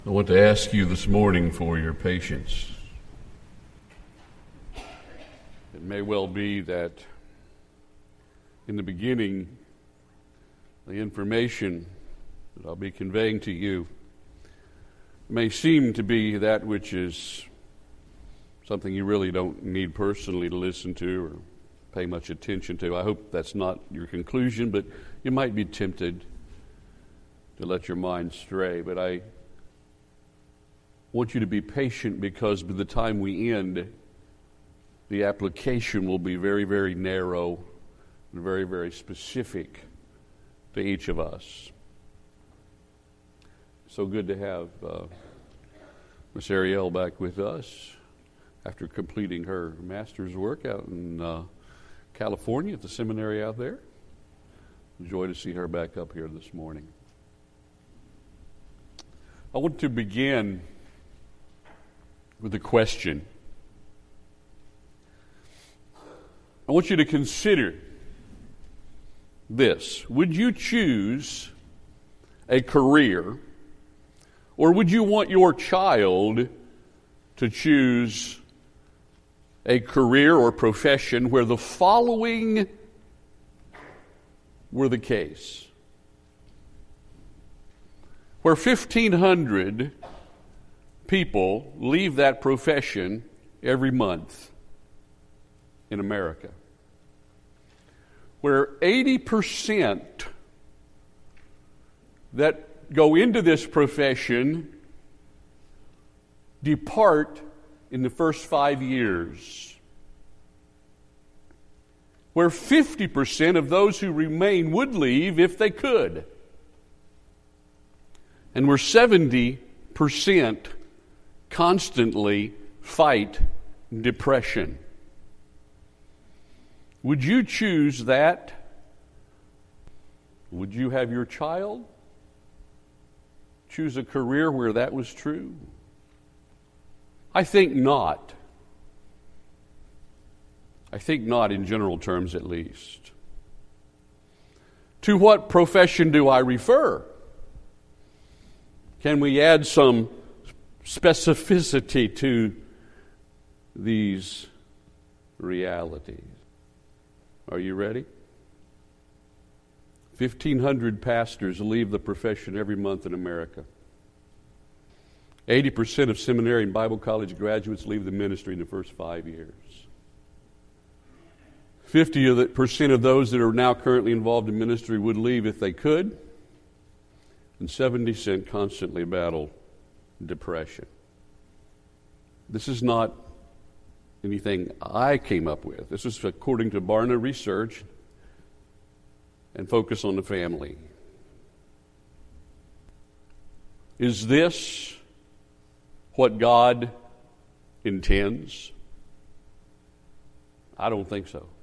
I want to ask you this morning for your patience. It may well be that in the beginning, the information that I'll be conveying to you may seem to be that which is something you really don't need personally to listen to or pay much attention to. I hope that's not your conclusion, but you might be tempted to let your mind stray. But I want you to be patient, because by the time we end, the application will be very, very narrow and very, very specific to each of us. So good to have Miss Ariel back with us after completing her master's work out in California at the seminary out there. Joy to see her back up here this morning. I want to begin with a question. I want you to consider this. Would you choose a career, or would you want your child to choose a career or profession where the following were the case? Where 1,500 people leave that profession every month in America. Where 80% that go into this profession depart in the first 5 years. Where 50% of those who remain would leave if they could. And where 70% constantly fight depression. Would you choose that? Would you have your child choose a career where that was true? I think not. I think not, in general terms at least. To what profession do I refer? Can we add some specificity to these realities? Are you ready? 1,500 pastors leave the profession every month in America. 80% of seminary and Bible college graduates leave the ministry in the first 5 years. 50% of those that are now currently involved in ministry would leave if they could. And 70% constantly battle depression. This is not anything I came up with. This is according to Barna Research and Focus on the Family. Is this what God intends? I don't think so.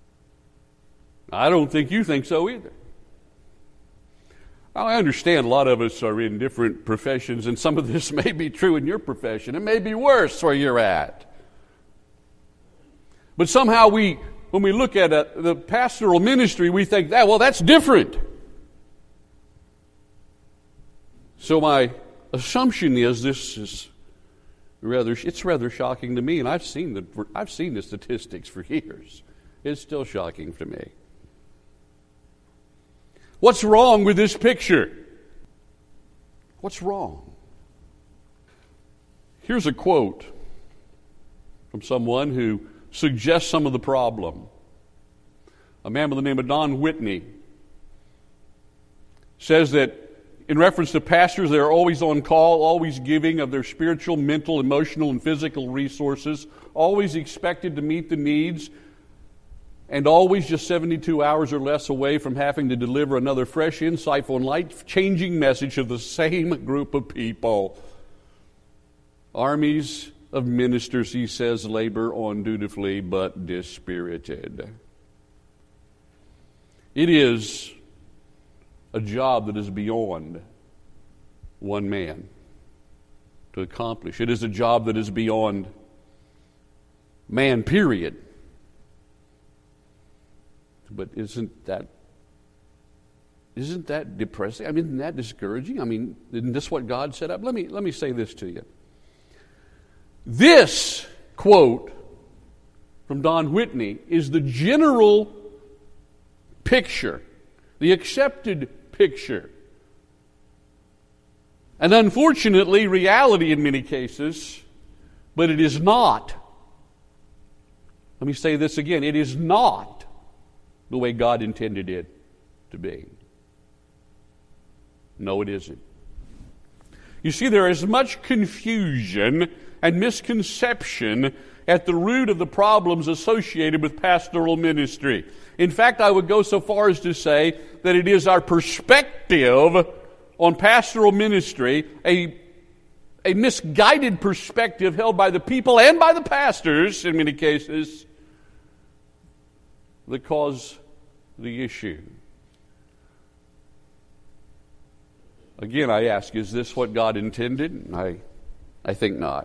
I don't think you think so either. I understand a lot of us are in different professions, and some of this may be true in your profession. It may be worse where you're at. But somehow when we look at the pastoral ministry, we think, that's different. So my assumption is this is rather shocking to me, and I've seen the statistics for years. It's still shocking to me. What's wrong with this picture? What's wrong? Here's a quote from someone who suggests some of the problem. A man by the name of Don Whitney says that in reference to pastors, they are always on call, always giving of their spiritual, mental, emotional, and physical resources, always expected to meet the needs, and always just 72 hours or less away from having to deliver another fresh, insightful, and life-changing message to the same group of people. Armies of ministers, he says, labor on dutifully but dispirited. It is a job that is beyond one man to accomplish. It is a job that is beyond man, period. But isn't that isn't that depressing? I mean, isn't that discouraging? I mean, isn't this what God set up? Let me say this to you. This quote from Don Whitney is the general picture, the accepted picture. And unfortunately, reality in many cases, but it is not. Let me say this again. It is not the way God intended it to be. No, it isn't. You see, there is much confusion and misconception at the root of the problems associated with pastoral ministry. In fact, I would go so far as to say that it is our perspective on pastoral ministry, a misguided perspective held by the people and by the pastors, in many cases, that cause the issue. Again, I ask, is this what God intended? I think not.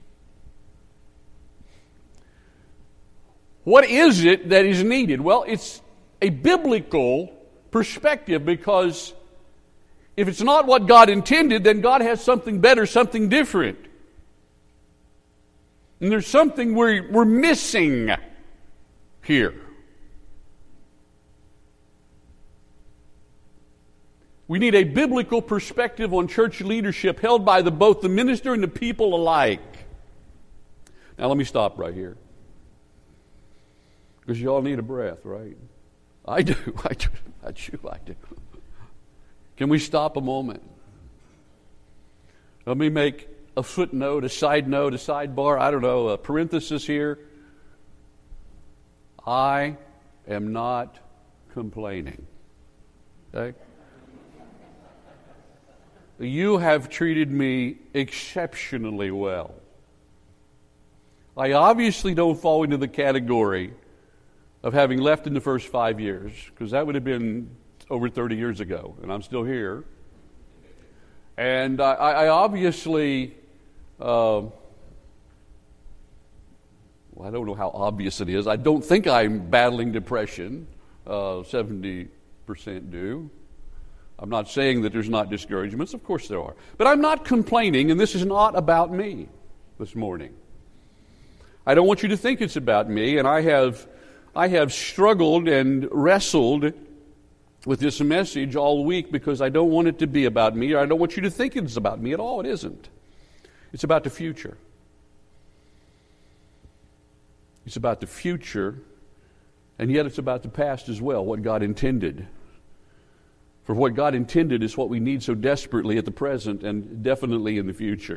What is it that is needed? Well, it's a biblical perspective, because if it's not what God intended, then God has something better, something different. And there's something we're missing here. We need a biblical perspective on church leadership held by both the minister and the people alike. Now let me stop right here, because you all need a breath, right? I do. Can we stop a moment? Let me make a footnote, a side note, a sidebar, I don't know, a parenthesis here. I am not complaining. Okay? You have treated me exceptionally well. I obviously don't fall into the category of having left in the first 5 years, because that would have been over 30 years ago, and I'm still here. And I obviously, I don't know how obvious it is. I don't think I'm battling depression. 70% do. I'm not saying that there's not discouragements. Of course there are. But I'm not complaining, and this is not about me this morning. I don't want you to think it's about me, and I have struggled and wrestled with this message all week, because I don't want it to be about me, or I don't want you to think it's about me at all. It isn't. It's about the future. It's about the future, and yet it's about the past as well, what God intended. For what God intended is what we need so desperately at the present and definitely in the future.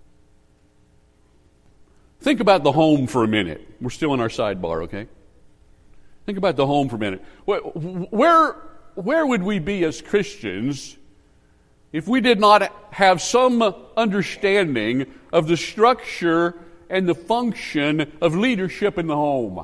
Think about the home for a minute. We're still in our sidebar, okay? Think about the home for a minute. Where would we be as Christians if we did not have some understanding of the structure and the function of leadership in the home?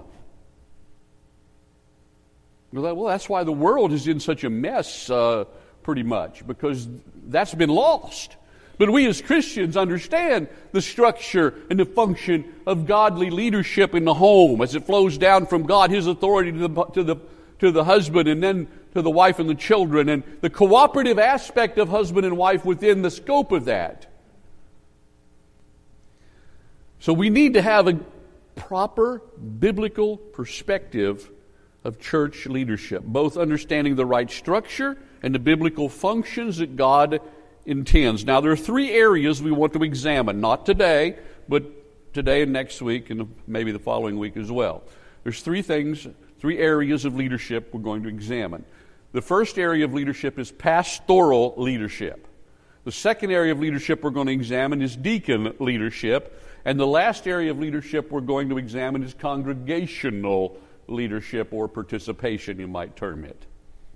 Well, that's why the world is in such a mess, pretty much, because that's been lost. But we as Christians understand the structure and the function of godly leadership in the home as it flows down from God, His authority to the husband, and then to the wife and the children, and the cooperative aspect of husband and wife within the scope of that. So we need to have a proper biblical perspective of church leadership, both understanding the right structure and the biblical functions that God intends. Now, there are 3 areas we want to examine, not today, but today and next week, and maybe the following week as well. There's 3 areas of leadership we're going to examine. The first area of leadership is pastoral leadership. The second area of leadership we're going to examine is deacon leadership. And the last area of leadership we're going to examine is congregational leadership, or participation, you might term it.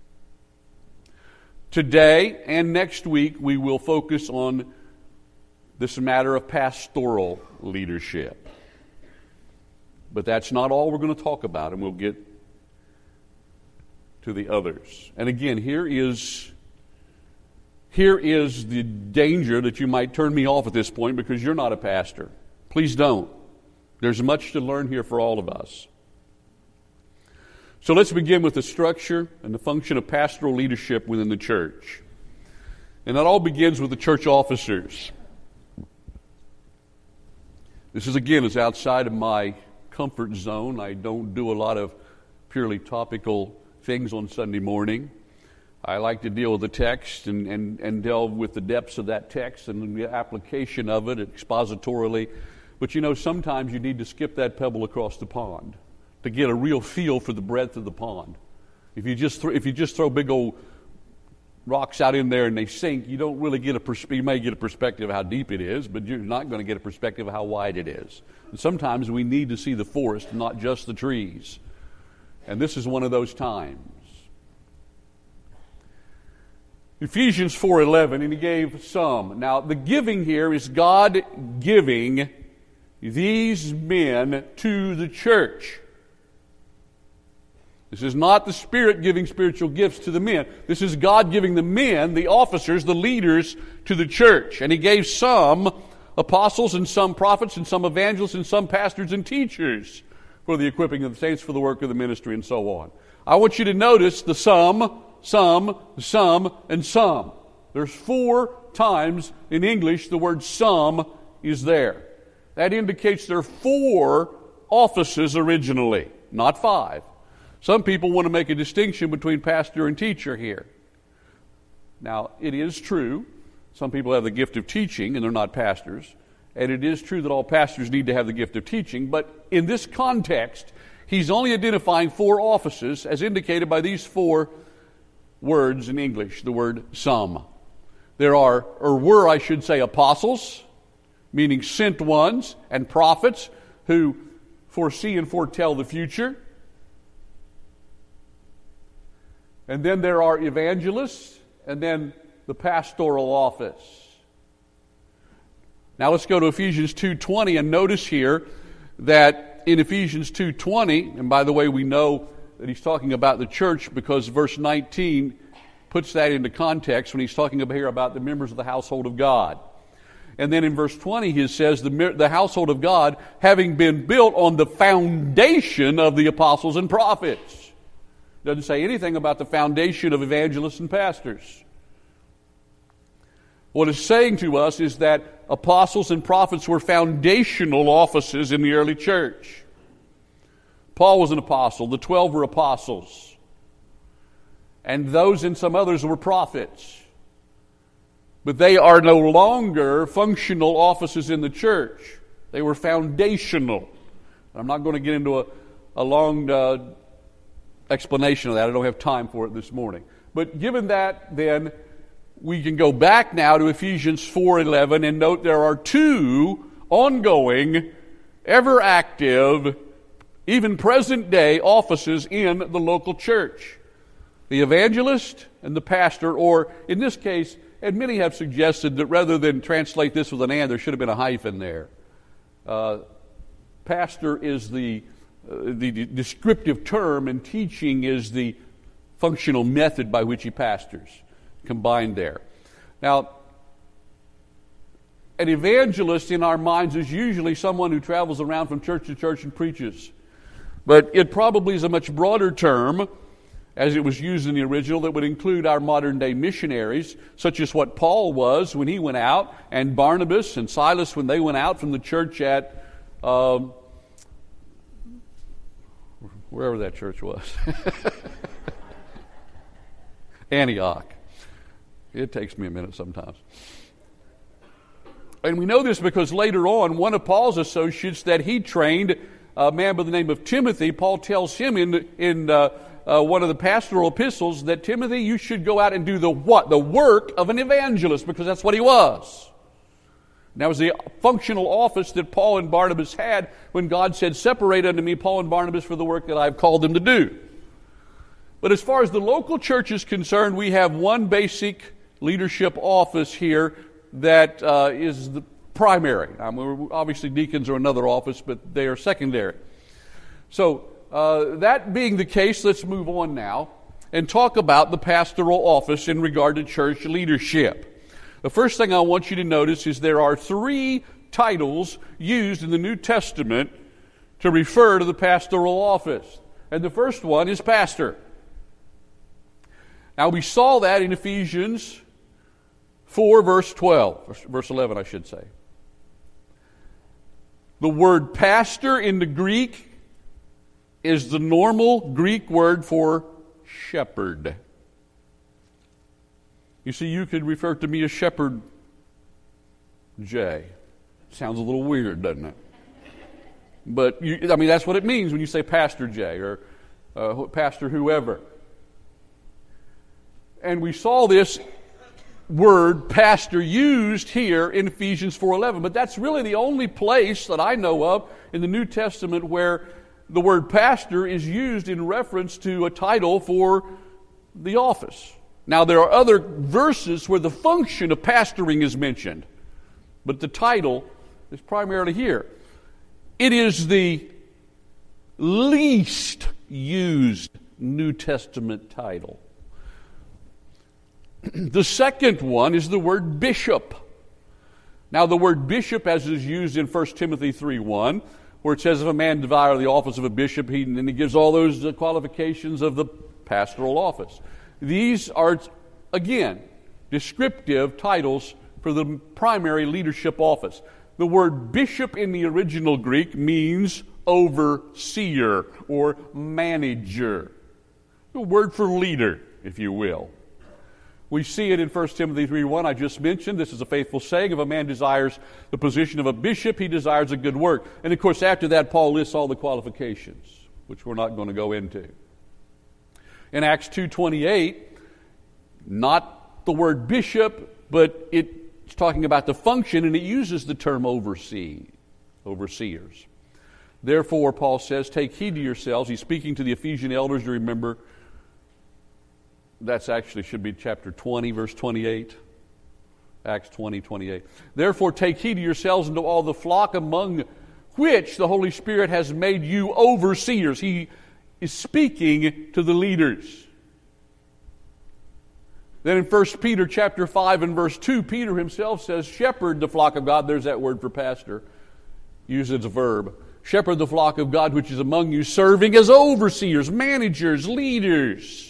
Today and next week, we will focus on this matter of pastoral leadership. But that's not all we're going to talk about, and we'll get to the others. And again, here is the danger that you might turn me off at this point because you're not a pastor. Please don't. There's much to learn here for all of us. So let's begin with the structure and the function of pastoral leadership within the church. And that all begins with the church officers. This is outside of my comfort zone. I don't do a lot of purely topical things on Sunday morning. I like to deal with the text and delve with the depths of that text and the application of it expositorily. But sometimes you need to skip that pebble across the pond to get a real feel for the breadth of the pond. If you just throw big old rocks out in there and they sink, you don't really get you may get a perspective of how deep it is, but you're not going to get a perspective of how wide it is. And sometimes we need to see the forest, not just the trees. And this is one of those times. Ephesians 4:11, and he gave some. Now, the giving here is God giving these men to the church. This is not the Spirit giving spiritual gifts to the men. This is God giving the men, the officers, the leaders to the church. And he gave some apostles and some prophets and some evangelists and some pastors and teachers for the equipping of the saints for the work of the ministry and so on. I want you to notice the some, and some. There's 4 times in English the word some is there. That indicates there are 4 offices originally, not 5. Some people want to make a distinction between pastor and teacher here. Now, it is true, some people have the gift of teaching and they're not pastors, and it is true that all pastors need to have the gift of teaching, but in this context, he's only identifying 4 offices as indicated by these 4 words in English, the word some. There are, or were, I should say, apostles, meaning sent ones, and prophets who foresee and foretell the future. And then there are evangelists, and then the pastoral office. Now let's go to Ephesians 2:20 and notice here that in Ephesians 2:20, and by the way, we know that he's talking about the church because verse 19 puts that into context when he's talking here about the members of the household of God. And then in verse 20 he says the household of God having been built on the foundation of the apostles and prophets. Doesn't say anything about the foundation of evangelists and pastors. What it's saying to us is that apostles and prophets were foundational offices in the early church. Paul was an apostle. The 12 were apostles. And those and some others were prophets. But they are no longer functional offices in the church. They were foundational. I'm not going to get into a long explanation of that. I don't have time for it this morning. But given that, then, we can go back now to Ephesians 4:11 and note there are 2 ongoing, ever active, even present day offices in the local church. The evangelist and the pastor, or in this case, and many have suggested that rather than translate this with an and, there should have been a hyphen there. Pastor is the descriptive term, and teaching is the functional method by which he pastors, combined there. Now, an evangelist in our minds is usually someone who travels around from church to church and preaches. But it probably is a much broader term, as it was used in the original, that would include our modern-day missionaries, such as what Paul was when he went out, and Barnabas and Silas when they went out from the church at wherever that church was. Antioch. It takes me a minute sometimes. And we know this because later on, one of Paul's associates that he trained, a man by the name of Timothy, Paul tells him in one of the pastoral epistles that, Timothy, you should go out and do the what? The work of an evangelist, because that's what he was. And that was the functional office that Paul and Barnabas had when God said, separate unto me Paul and Barnabas for the work that I've called them to do. But as far as the local church is concerned, we have one basic leadership office here that is the primary. Obviously, deacons are another office, but they are secondary. So, that being the case, let's move on now and talk about the pastoral office in regard to church leadership. The first thing I want you to notice is there are 3 titles used in the New Testament to refer to the pastoral office. And the first one is pastor. Now we saw that in Ephesians 4, verse 11, I should say. The word pastor in the Greek is the normal Greek word for shepherd. You see, you could refer to me as Shepherd J. Sounds a little weird, doesn't it? But, that's what it means when you say Pastor J or Pastor whoever. And we saw this word pastor used here in Ephesians 4:11, but that's really the only place that I know of in the New Testament where the word pastor is used in reference to a title for the office. Now there are other verses where the function of pastoring is mentioned, but the title is primarily here. It is the least used New Testament title. The second one is the word bishop. Now the word bishop, as is used in 1 Timothy 3:1, where it says if a man desire the office of a bishop, and he gives all those qualifications of the pastoral office. These are, again, descriptive titles for the primary leadership office. The word bishop in the original Greek means overseer or manager. A word for leader, if you will. We see it in 1 Timothy 3:1, I just mentioned. This is a faithful saying. If a man desires the position of a bishop, he desires a good work. And of course, after that, Paul lists all the qualifications, which we're not going to go into. In Acts 2:28, not the word bishop, but it's talking about the function, and it uses the term overseers. Therefore, Paul says, take heed to yourselves. He's speaking to the Ephesian elders, you remember. That's actually should be chapter 20, verse 28. Acts 20:28. Therefore, take heed to yourselves and to all the flock among which the Holy Spirit has made you overseers. He is speaking to the leaders. Then in 1 Peter chapter 5 and verse 2, Peter himself says, shepherd the flock of God. There's that word for pastor, used as a verb. Shepherd the flock of God which is among you, serving as overseers, managers, leaders.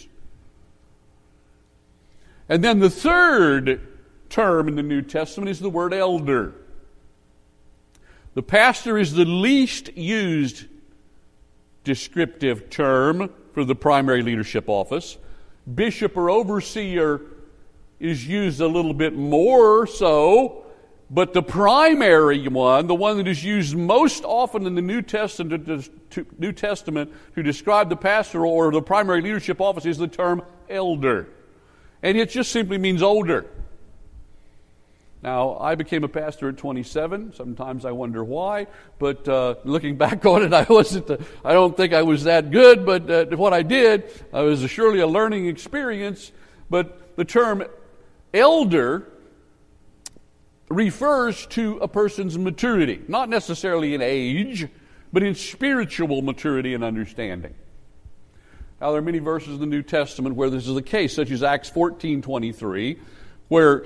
And then the third term in the New Testament is the word elder. The pastor is the least used descriptive term for the primary leadership office. Bishop or overseer is used a little bit more so, but the primary one, the one that is used most often in the New Testament to describe the pastoral or the primary leadership office is the term elder. And it just simply means older. Now, I became a pastor at 27. Sometimes I wonder why, but looking back on it, I don't think I was that good, but what I did was surely a learning experience. But the term elder refers to a person's maturity, not necessarily in age, but in spiritual maturity and understanding. Now, there are many verses in the New Testament where this is the case, such as Acts 14:23, where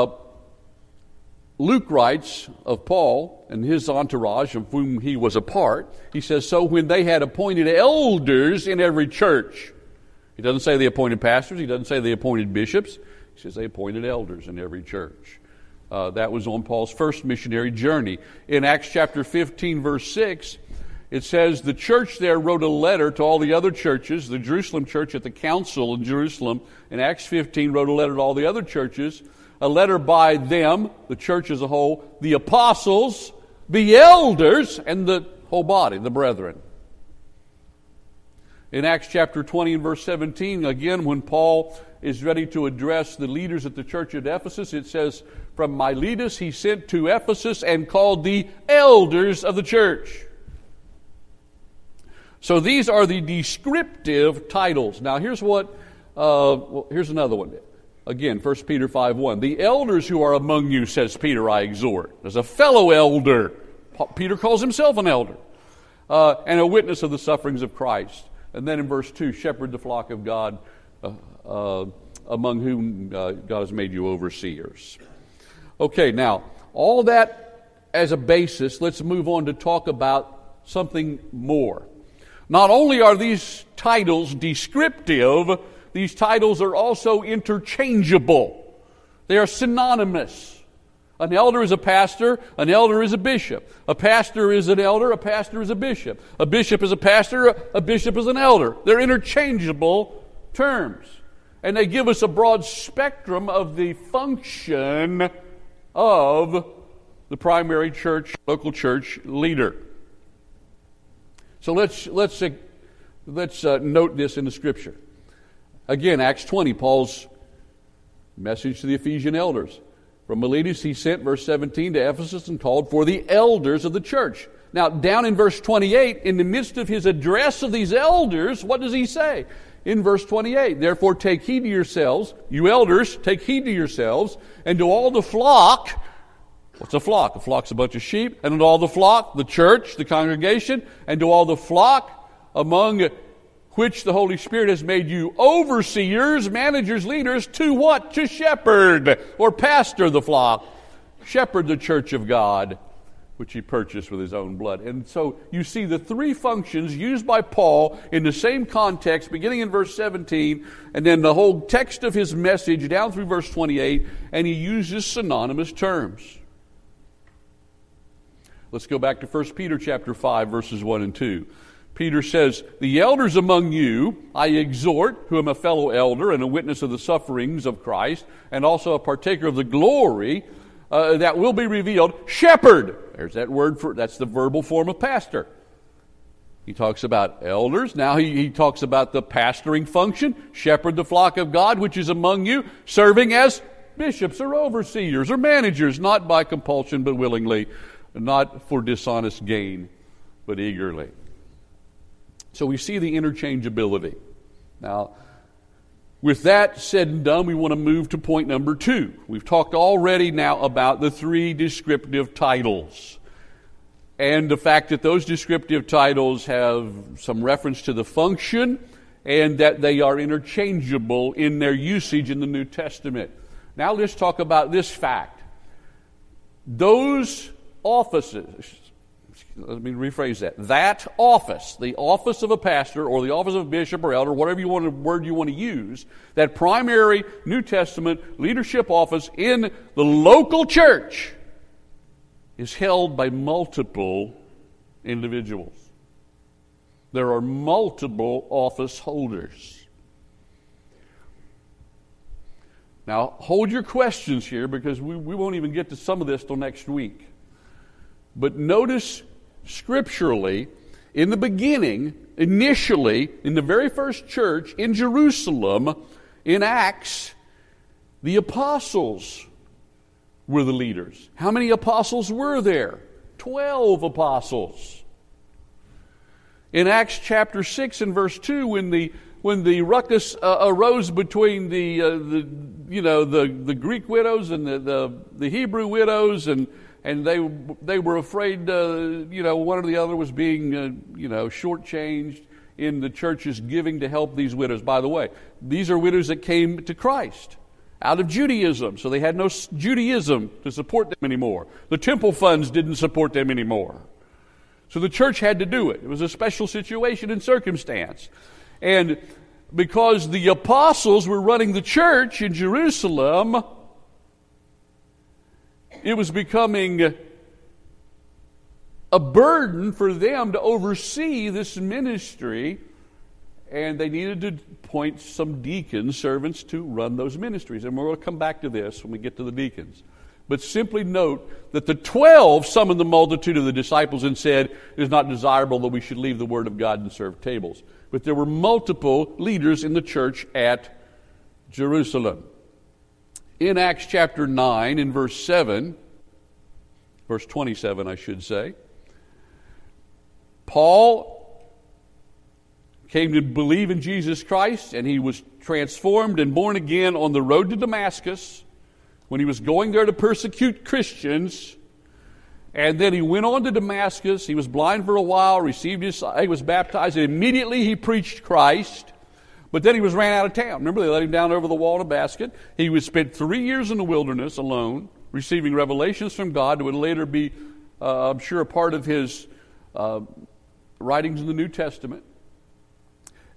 Luke writes of Paul and his entourage, of whom he was a part. He says, so when they had appointed elders in every church. He doesn't say they appointed pastors. He doesn't say they appointed bishops. He says they appointed elders in every church. That was on Paul's first missionary journey. In Acts chapter 15, verse 6, it says the church there wrote a letter to all the other churches. The Jerusalem church at the council in Jerusalem in Acts 15 wrote a letter to all the other churches. A letter by them, the church as a whole, the apostles, the elders, and the whole body, the brethren. In Acts chapter 20 and verse 17, again, when Paul is ready to address the leaders at the church at Ephesus, it says, from Miletus he sent to Ephesus and called the elders of the church. So these are the descriptive titles. Now here's here's another one. Again, 1 Peter 5:1. The elders who are among you, says Peter, I exhort. As a fellow elder, Peter calls himself an elder, and a witness of the sufferings of Christ. And then in verse 2, shepherd the flock of God, among whom God has made you overseers. Okay, now, all that as a basis, let's move on to talk about something more. Not only are these titles descriptive, these titles are also interchangeable. They are synonymous. An elder is a pastor, an elder is a bishop. A pastor is an elder, a pastor is a bishop. A bishop is a pastor, a bishop is an elder. They're interchangeable terms. And they give us a broad spectrum of the function of the primary church, local church leader. So let's note this in the Scripture. Again, Acts 20, Paul's message to the Ephesian elders. From Miletus he sent, verse 17, to Ephesus and called for the elders of the church. Now, down in verse 28, in the midst of his address of these elders, what does he say? In verse 28, therefore take heed to yourselves, you elders, take heed to yourselves, and to all the flock. What's a flock? A flock's a bunch of sheep. And to all the flock, the church, the congregation, and to all the flock among which the Holy Spirit has made you overseers, managers, leaders, to what? To shepherd or pastor the flock. Shepherd the church of God, which he purchased with his own blood. And so you see the three functions used by Paul in the same context, beginning in verse 17, and then the whole text of his message down through verse 28, and he uses synonymous terms. Let's go back to 1 Peter chapter 5, verses 1 and 2. Peter says, the elders among you I exhort, who am a fellow elder and a witness of the sufferings of Christ, and also a partaker of the glory that will be revealed. Shepherd. There's that word that's the verbal form of pastor. He talks about elders. Now he talks about the pastoring function. Shepherd the flock of God, which is among you, serving as bishops or overseers or managers, not by compulsion but willingly, not for dishonest gain but eagerly. So we see the interchangeability. Now, with that said and done, we want to move to point number 2. We've talked already now about the 3 descriptive titles and the fact that those descriptive titles have some reference to the function and that they are interchangeable in their usage in the New Testament. Now let's talk about this fact. Those offices, let me rephrase that. That office, the office of a pastor or the office of a bishop or elder, whatever word you want to use, that primary New Testament leadership office in the local church is held by multiple individuals. There are multiple office holders. Now, hold your questions here because we won't even get to some of this till next week. But notice scripturally, in the beginning, initially, in the very first church in Jerusalem, in Acts, the apostles were the leaders. How many apostles were there? 12 apostles. In Acts chapter 6 and verse 2, when the ruckus arose between the Greek widows and the Hebrew widows, and they were afraid, one or the other was being, shortchanged in the church's giving to help these widows. By the way, these are widows that came to Christ out of Judaism, so they had no Judaism to support them anymore. The temple funds didn't support them anymore. So the church had to do it. It was a special situation and circumstance. And because the apostles were running the church in Jerusalem, it was becoming a burden for them to oversee this ministry, and they needed to appoint some deacon servants to run those ministries. And we're going to come back to this when we get to the deacons. But simply note that the 12 summoned the multitude of the disciples and said, it is not desirable that we should leave the word of God and serve tables. But there were multiple leaders in the church at Jerusalem. In Acts chapter 9, in verse 7, verse 27, I should say, Paul came to believe in Jesus Christ, and he was transformed and born again on the road to Damascus when he was going there to persecute Christians. And then he went on to Damascus. He was blind for a while, he was baptized, and immediately he preached Christ. But then he was ran out of town. Remember, they let him down over the wall of Damascus. He was spent 3 years in the wilderness alone, receiving revelations from God that would later be, I'm sure, a part of his writings in the New Testament.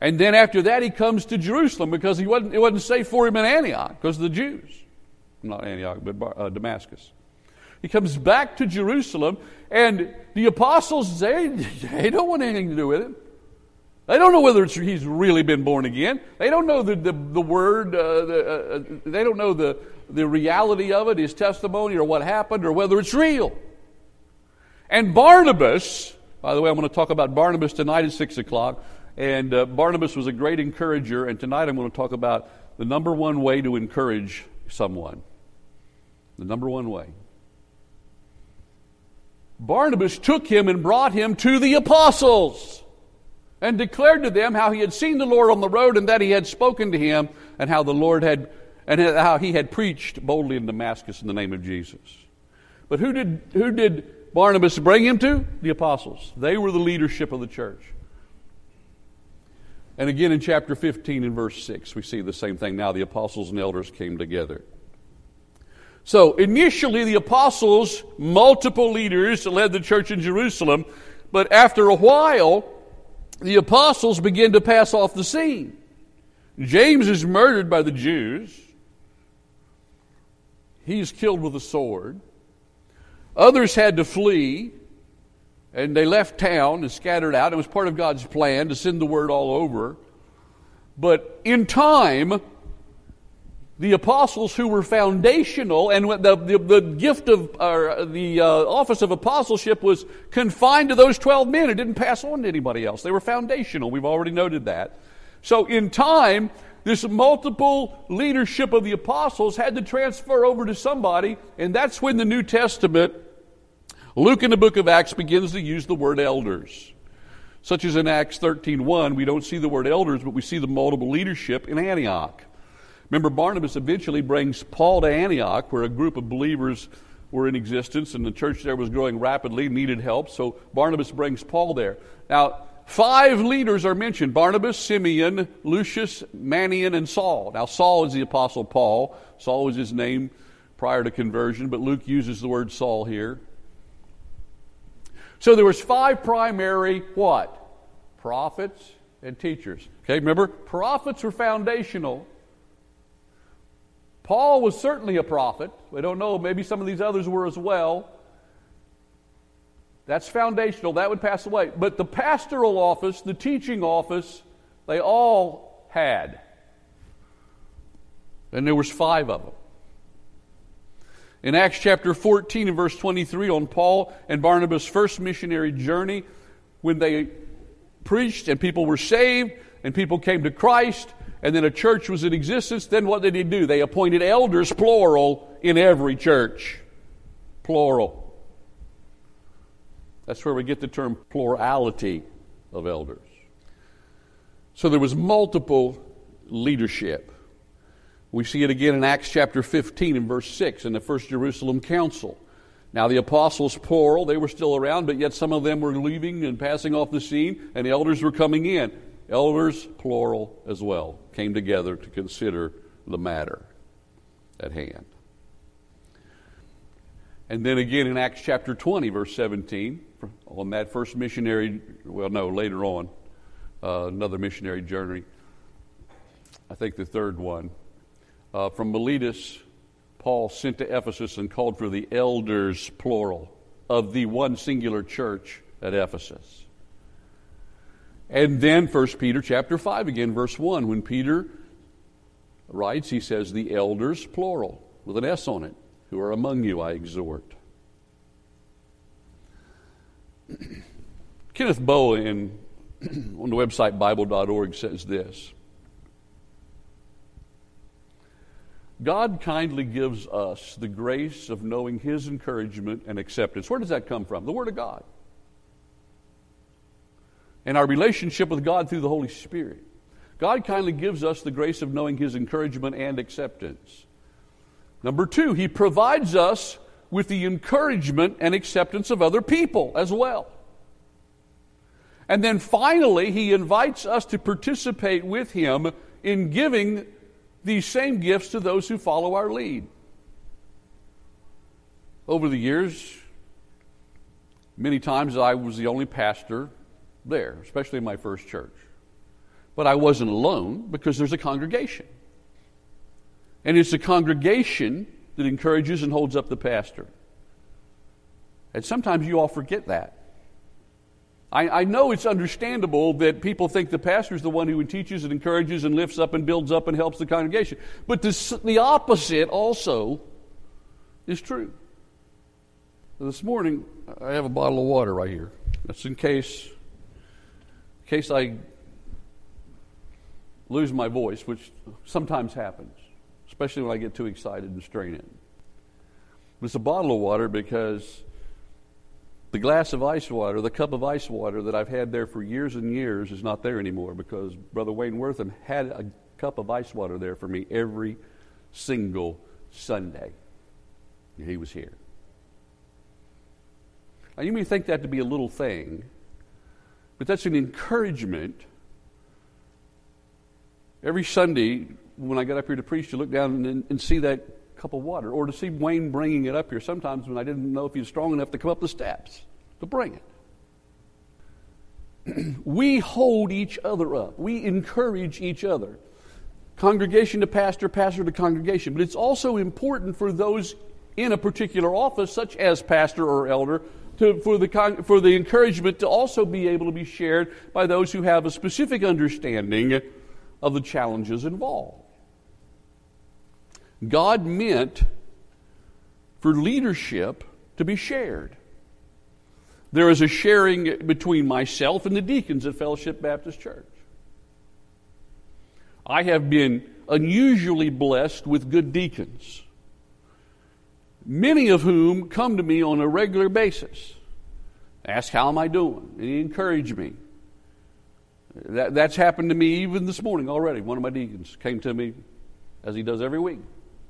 And then after that, he comes to Jerusalem because it wasn't safe for him in Antioch because of the Jews. Not Antioch, but Damascus. He comes back to Jerusalem, and the apostles, they don't want anything to do with him. They don't know whether he's really been born again. They don't know the word. They don't know the reality of it, his testimony, or what happened, or whether it's real. And Barnabas, by the way, I'm going to talk about Barnabas tonight at 6 o'clock. And Barnabas was a great encourager, and tonight I'm going to talk about the number one way to encourage someone. The number one way. Barnabas took him and brought him to the apostles and declared to them how he had seen the Lord on the road and that he had spoken to him and how the Lord had, and how he had preached boldly in Damascus in the name of Jesus. But who did Barnabas bring him to? The apostles. They were the leadership of the church. And again in chapter 15 and verse 6, we see the same thing. Now the apostles and elders came together. So initially the apostles, multiple leaders led the church in Jerusalem, but after a while, the apostles begin to pass off the scene. James is murdered by the Jews. He's killed with a sword. Others had to flee, and they left town and scattered out. It was part of God's plan to send the word all over. But in time, the apostles who were foundational, and the gift of the office of apostleship was confined to those 12 men. It didn't pass on to anybody else. They were foundational. We've already noted that. So in time, this multiple leadership of the apostles had to transfer over to somebody, and that's when the New Testament, Luke in the book of Acts, begins to use the word elders. Such as in Acts 13:1, we don't see the word elders, but we see the multiple leadership in Antioch. Remember, Barnabas eventually brings Paul to Antioch, where a group of believers were in existence, and the church there was growing rapidly, needed help, so Barnabas brings Paul there. Now, 5 leaders are mentioned: Barnabas, Simeon, Lucius, Manaen, and Saul. Now, Saul is the Apostle Paul. Saul was his name prior to conversion, but Luke uses the word Saul here. So there was 5 primary, what? Prophets and teachers. Okay, remember, prophets were foundational. Paul was certainly a prophet. We don't know, maybe some of these others were as well. That's foundational. That would pass away. But the pastoral office, the teaching office, they all had. And there was 5 of them. In Acts chapter 14 and verse 23, on Paul and Barnabas' first missionary journey, when they preached and people were saved and people came to Christ, and then a church was in existence, then what did he do? They appointed elders, plural, in every church. Plural. That's where we get the term plurality of elders. So there was multiple leadership. We see it again in Acts chapter 15 and verse 6 in the First Jerusalem Council. Now the apostles, plural, they were still around, but yet some of them were leaving and passing off the scene, and the elders were coming in. Elders, plural as well, came together to consider the matter at hand. And then again in Acts chapter 20, verse 17, on that first missionary, later on, another missionary journey, I think the third one, from Miletus, Paul sent to Ephesus and called for the elders, plural, of the one singular church at Ephesus. And then 1 Peter chapter 5 again, verse 1, when Peter writes, he says, the elders, plural, with an S on it, who are among you, I exhort. Kenneth Bowen on the website Bible.org says this: God kindly gives us the grace of knowing His encouragement and acceptance. Where does that come from? The Word of God. And our relationship with God through the Holy Spirit. God kindly gives us the grace of knowing His encouragement and acceptance. Number 2, He provides us with the encouragement and acceptance of other people as well. And then finally, He invites us to participate with Him in giving these same gifts to those who follow our lead. Over the years, many times I was the only pastor there, especially in my first church. But I wasn't alone because there's a congregation. And it's the congregation that encourages and holds up the pastor. And sometimes you all forget that. I know it's understandable that people think the pastor is the one who teaches and encourages and lifts up and builds up and helps the congregation. But the opposite also is true. This morning, I have a bottle of water right here. That's in case I lose my voice, which sometimes happens, especially when I get too excited and strain it. But it's a bottle of water because the glass of ice water, the cup of ice water that I've had there for years and years is not there anymore because Brother Wayne Wortham had a cup of ice water there for me every single Sunday. He was here. Now, you may think that to be a little thing, but that's an encouragement. Every Sunday, when I get up here to preach, you look down and see that cup of water, or to see Wayne bringing it up here sometimes when I didn't know if he was strong enough to come up the steps to bring it. We hold each other up. We encourage each other. Congregation to pastor, pastor to congregation. But it's also important for those in a particular office, such as pastor or elder, for the encouragement to also be able to be shared by those who have a specific understanding of the challenges involved. God meant for leadership to be shared. There is a sharing between myself and the deacons at Fellowship Baptist Church. I have been unusually blessed with good deacons, many of whom come to me on a regular basis, ask how am I doing, and encourage me. That's happened to me even this morning already. One of my deacons came to me, as he does every week,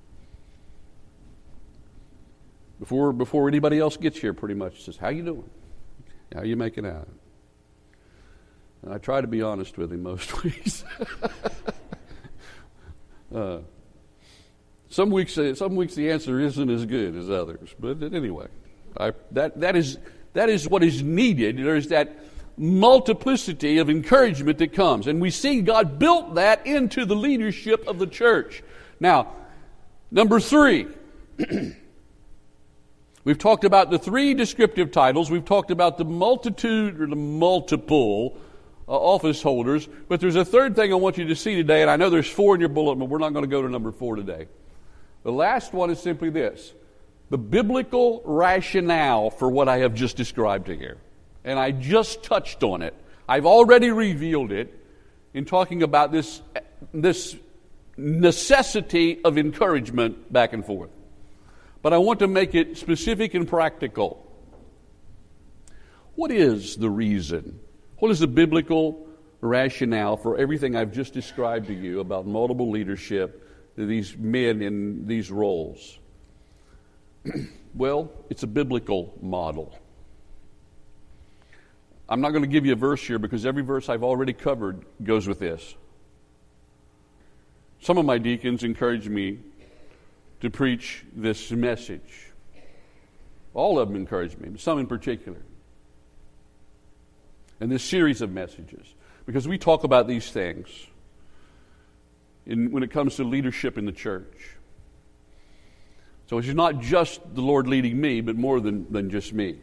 before anybody else gets here, pretty much says, how you doing? How you making out? And I try to be honest with him most weeks. Some weeks the answer isn't as good as others, but anyway, that is what is needed. There's that multiplicity of encouragement that comes, and we see God built that into the leadership of the church. Now, number 3. We've talked about the 3 descriptive titles. We've talked about the multitude or the multiple office holders. But there's a third thing I want you to see today, and I know there's 4 in your bulletin, but we're not going to go to number 4 today. The last one is simply this: the biblical rationale for what I have just described to you. And I just touched on it. I've already revealed it in talking about this necessity of encouragement back and forth. But I want to make it specific and practical. What is the reason? What is the biblical rationale for everything I've just described to you about multiple leadership, these men in these roles? Well, it's a biblical model. I'm not going to give you a verse here because every verse I've already covered goes with this. Some of my deacons encourage me to preach this message. All of them encourage me, but some in particular. And this series of messages, because we talk about these things when it comes to leadership in the church. So it's not just the Lord leading me, but more than just me.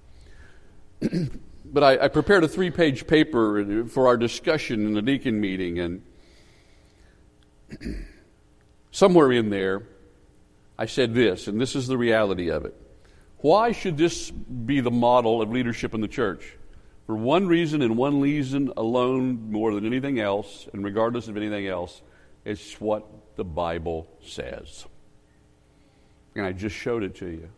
But I prepared a 3-page paper for our discussion in the deacon meeting, and somewhere in there I said this, and this is the reality of it. Why should this be the model of leadership in the church? For one reason and one reason alone, more than anything else, and regardless of anything else, it's what the Bible says. And I just showed it to you.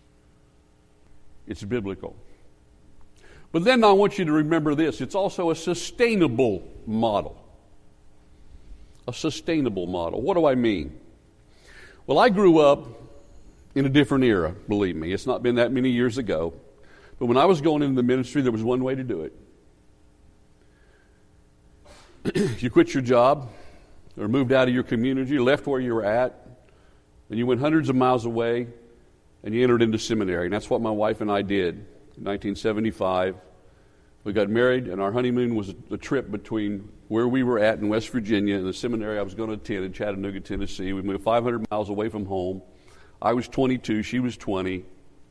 It's biblical. But then I want you to remember this. It's also a sustainable model. A sustainable model. What do I mean? Well, I grew up in a different era, believe me. It's not been that many years ago. But when I was going into the ministry, there was one way to do it. You quit your job or moved out of your community, left where you were at, and you went hundreds of miles away, and you entered into seminary. And that's what my wife and I did in 1975. We got married, and our honeymoon was the trip between where we were at in West Virginia and the seminary I was going to attend in Chattanooga, Tennessee. We moved 500 miles away from home. I was 22, she was 20.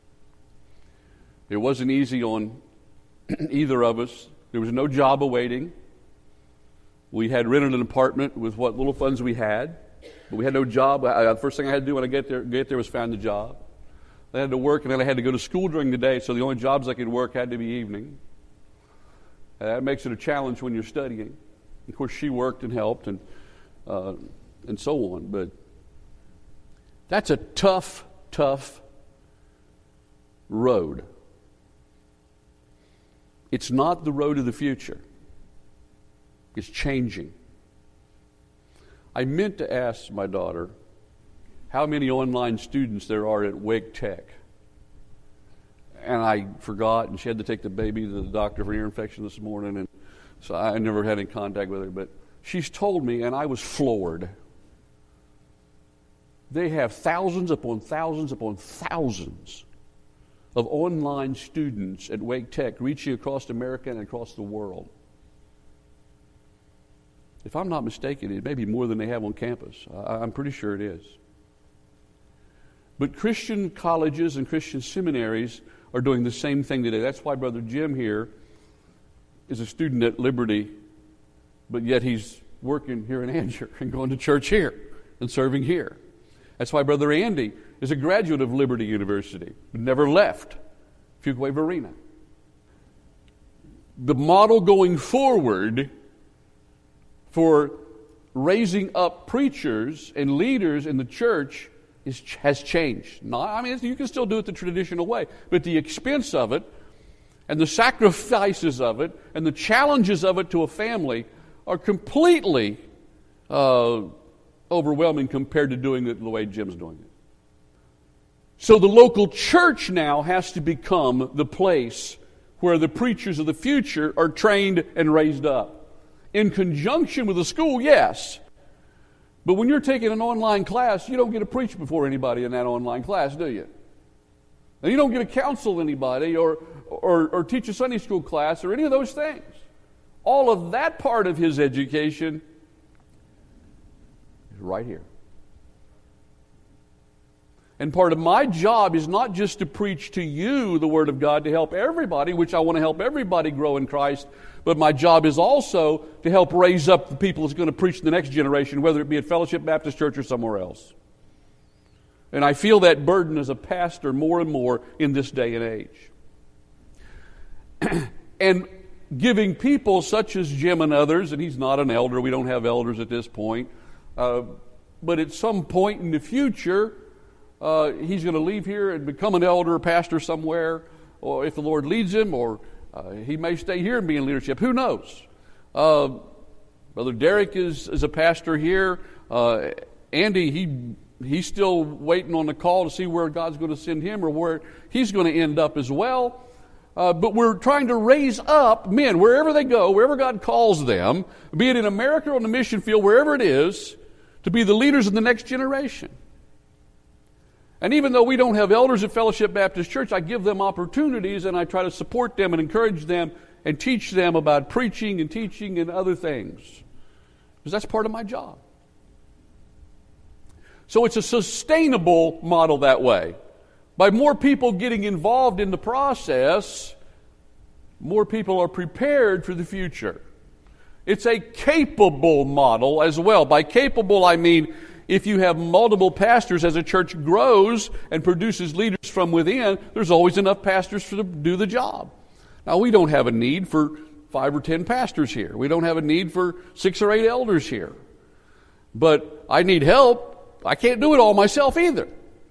It wasn't easy on either of us. There was no job awaiting. We had rented an apartment with what little funds we had, but we had no job. The first thing I had to do when I get there was find a job. I had to work, and then I had to go to school during the day, so the only jobs I could work had to be evening. That makes it a challenge when you're studying. Of course, she worked and helped and so on. But that's a tough road. It's not the road of the future. It's changing. I meant to ask my daughter how many online students there are at Wake Tech. And I forgot, and she had to take the baby to the doctor for ear infection this morning, and so I never had any contact with her. But she's told me, and I was floored. They have thousands upon thousands upon thousands of online students at Wake Tech reaching across America and across the world. If I'm not mistaken, it may be more than they have on campus. I'm pretty sure it is. But Christian colleges and Christian seminaries are doing the same thing today. That's why Brother Jim here is a student at Liberty, but yet he's working here in Angier and going to church here and serving here. That's why Brother Andy is a graduate of Liberty University, but never left Fuquay Varina. The model going forward for raising up preachers and leaders in the church has changed. You can still do it the traditional way, but the expense of it and the sacrifices of it and the challenges of it to a family are completely overwhelming compared to doing it the way Jim's doing it. So the local church now has to become the place where the preachers of the future are trained and raised up. In conjunction with the school, yes. But when you're taking an online class, you don't get to preach before anybody in that online class, do you? And you don't get to counsel anybody or teach a Sunday school class or any of those things. All of that part of his education is right here. And part of my job is not just to preach to you the Word of God to help everybody, which I want to help everybody grow in Christ, but my job is also to help raise up the people that's going to preach to the next generation, whether it be at Fellowship Baptist Church or somewhere else. And I feel that burden as a pastor more and more in this day and age. And giving people such as Jim and others, and he's not an elder, we don't have elders at this point, but at some point in the future, he's going to leave here and become an elder or pastor somewhere, or if the Lord leads him, or he may stay here and be in leadership. Who knows? Brother Derek is a pastor here. Andy, he's still waiting on the call to see where God's going to send him or where he's going to end up as well. But we're trying to raise up men wherever they go, wherever God calls them, be it in America or on the mission field, wherever it is, to be the leaders of the next generation. And even though we don't have elders at Fellowship Baptist Church, I give them opportunities and I try to support them and encourage them and teach them about preaching and teaching and other things. Because that's part of my job. So it's a sustainable model that way. By more people getting involved in the process, more people are prepared for the future. It's a capable model as well. By capable, I mean if you have multiple pastors as a church grows and produces leaders from within, there's always enough pastors to do the job. Now, we don't have a need for 5 or 10 pastors here. We don't have a need for 6 or 8 elders here. But I need help. I can't do it all myself either.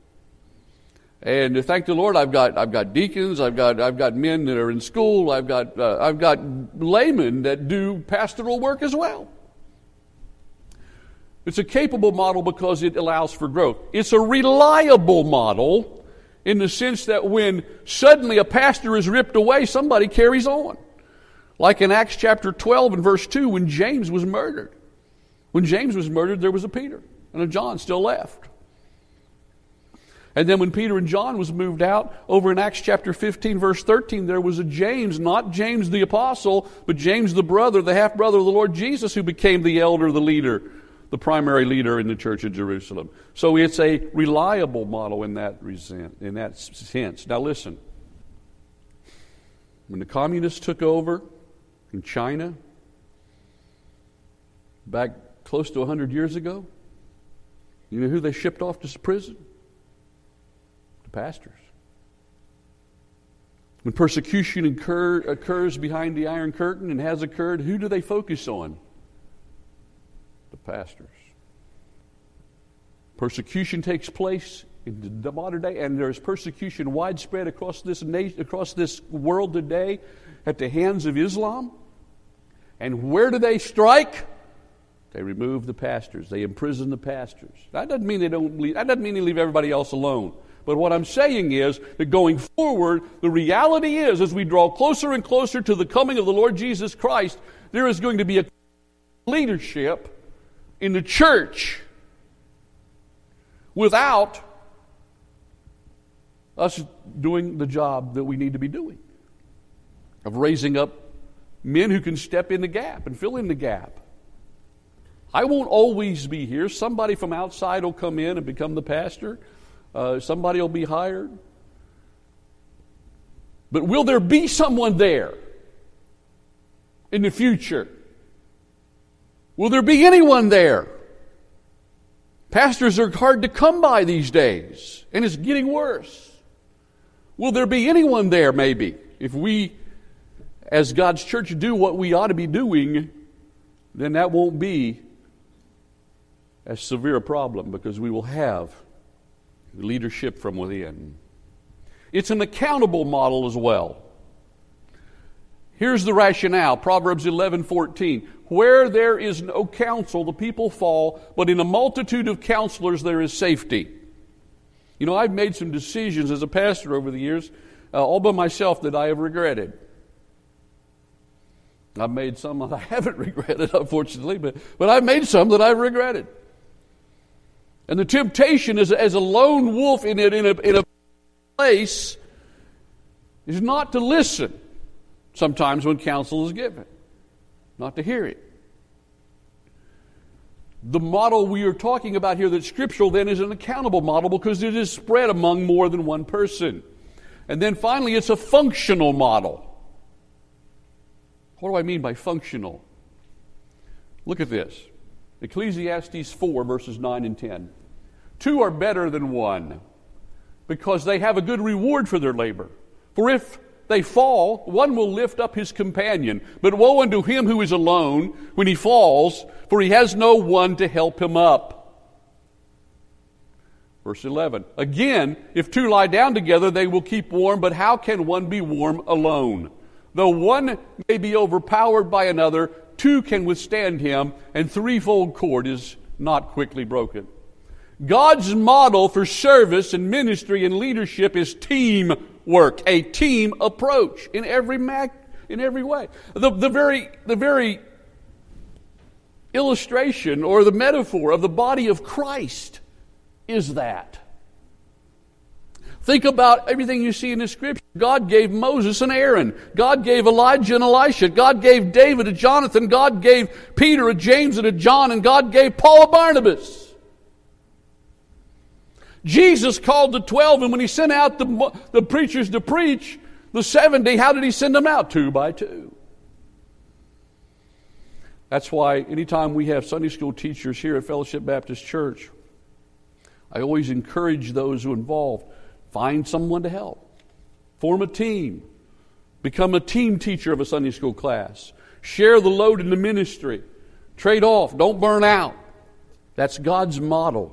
And thank the Lord, I've got deacons, I've got men that are in school, I've got laymen that do pastoral work as well. It's a capable model because it allows for growth. It's a reliable model in the sense that when suddenly a pastor is ripped away, somebody carries on. Like in Acts chapter 12 and verse 2, when James was murdered. When James was murdered, there was a Peter and a John still left. And then when Peter and John was moved out, over in Acts chapter 15, verse 13, there was a James, not James the apostle, but James the brother, the half-brother of the Lord Jesus, who became the elder, the leader, the primary leader in the church of Jerusalem. So it's a reliable model in that sense. Now listen, when the communists took over in China, back close to 100 years ago, you know who they shipped off to prison? The pastors. When persecution occurs behind the Iron Curtain and has occurred, who do they focus on? The pastors. Persecution takes place in the modern day, and there is persecution widespread across this nation, across this world today, at the hands of Islam. And where do they strike? They remove the pastors. They imprison the pastors. That doesn't mean they leave everybody else alone. But what I'm saying is that going forward, the reality is, as we draw closer and closer to the coming of the Lord Jesus Christ, there is going to be a leadership in the church without us doing the job that we need to be doing, of raising up men who can step in the gap and fill in the gap. I won't always be here. Somebody from outside will come in and become the pastor. Somebody will be hired. But will there be someone there in the future? Will there be anyone there? Pastors are hard to come by these days, and it's getting worse. Will there be anyone there, maybe, if we, as God's church, do what we ought to be doing? Then that won't be as severe a problem, because we will have leadership from within. It's an accountable model as well. Here's the rationale, Proverbs 11:14. Where there is no counsel, the people fall, but in a multitude of counselors there is safety. You know, I've made some decisions as a pastor over the years, all by myself, that I have regretted. I've made some that I haven't regretted, unfortunately, but I've made some that I've regretted. And the temptation as a lone wolf in a place is not to listen sometimes when counsel is given, not to hear it. The model we are talking about here that's scriptural then is an accountable model, because it is spread among more than one person. And then finally, it's a functional model. What do I mean by functional? Look at this. Ecclesiastes 4, verses 9 and 10. Two are better than one, because they have a good reward for their labor. For if they fall, one will lift up his companion. But woe unto him who is alone when he falls, for he has no one to help him up. Verse 11. Again, if two lie down together, they will keep warm, but how can one be warm alone? Though one may be overpowered by another, two can withstand him, and threefold cord is not quickly broken. God's model for service and ministry and leadership is teamwork, a team approach in every way. The very illustration or the metaphor of the body of Christ is that. Think about everything you see in the Scripture. God gave Moses and Aaron. God gave Elijah and Elisha. God gave David and Jonathan. God gave Peter and James and a John. And God gave Paul and Barnabas. Jesus called the 12, and when He sent out the preachers to preach, the 70, how did He send them out? 2 by 2. That's why anytime we have Sunday school teachers here at Fellowship Baptist Church, I always encourage those who are involved, find someone to help. Form a team. Become a team teacher of a Sunday school class. Share the load in the ministry. Trade off. Don't burn out. That's God's model.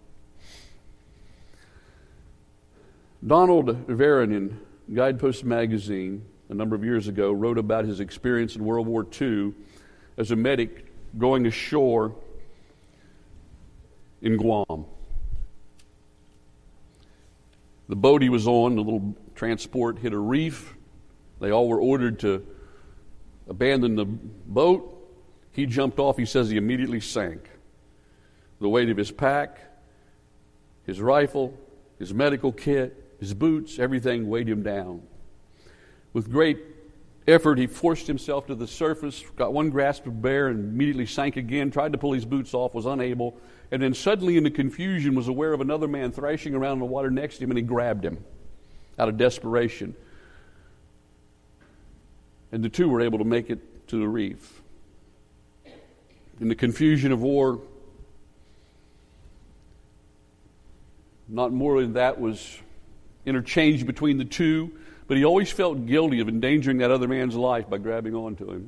Donald Varon in Guidepost magazine a number of years ago wrote about his experience in World War II as a medic going ashore in Guam. The boat he was on, the little transport, hit a reef. They all were ordered to abandon the boat. He jumped off. He says he immediately sank. The weight of his pack, his rifle, his medical kit, his boots, everything weighed him down. With great effort, he forced himself to the surface, got one grasp of air, and immediately sank again, tried to pull his boots off, was unable, and then suddenly in the confusion was aware of another man thrashing around in the water next to him, and he grabbed him out of desperation. And the two were able to make it to the reef. In the confusion of war, not more than that was interchanged between the two, but he always felt guilty of endangering that other man's life by grabbing onto him.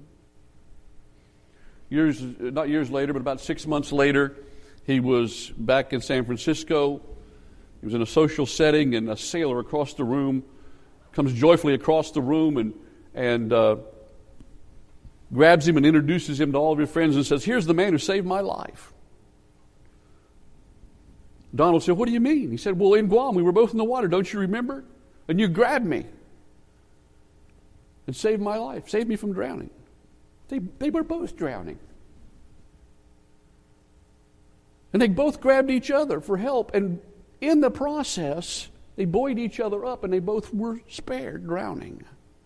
Not years later, but about 6 months later, he was back in San Francisco. He was in a social setting, and a sailor across the room comes joyfully across the room and grabs him and introduces him to all of his friends and says, "Here's the man who saved my life." Donald said, "What do you mean?" He said, "Well, in Guam, we were both in the water, don't you remember? And you grabbed me and saved my life, saved me from drowning." They were both drowning. And they both grabbed each other for help, and in the process, they buoyed each other up, and they both were spared drowning.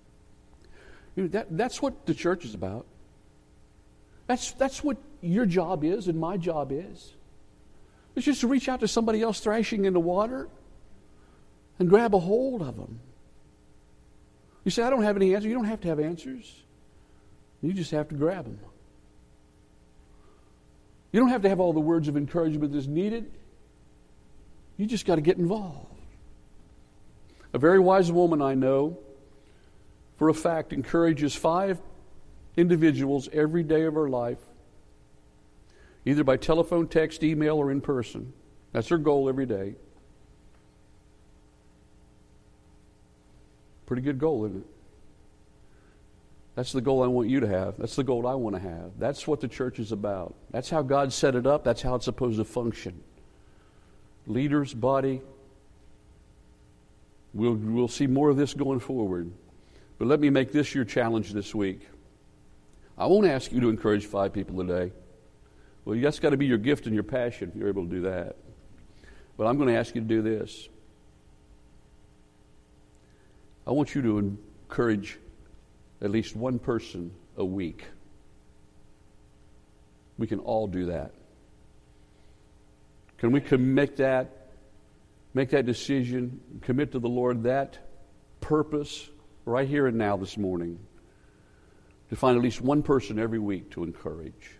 That's what the church is about. That's what your job is and my job is. It's just to reach out to somebody else thrashing in the water and grab a hold of them. You say, "I don't have any answers." You don't have to have answers. You just have to grab them. You don't have to have all the words of encouragement that's needed. You just got to get involved. A very wise woman I know, for a fact, encourages 5 individuals every day of her life, either by telephone, text, email, or in person. That's her goal every day. Pretty good goal, isn't it? That's the goal I want you to have. That's the goal I want to have. That's what the church is about. That's how God set it up. That's how it's supposed to function. Leaders, body. We'll see more of this going forward. But let me make this your challenge this week. I won't ask you to encourage 5 people today. Well, that's got to be your gift and your passion if you're able to do that. But I'm going to ask you to do this. I want you to encourage at least one person a week. We can all do that. Can we make that decision, commit to the Lord that purpose right here and now this morning, to find at least one person every week to encourage?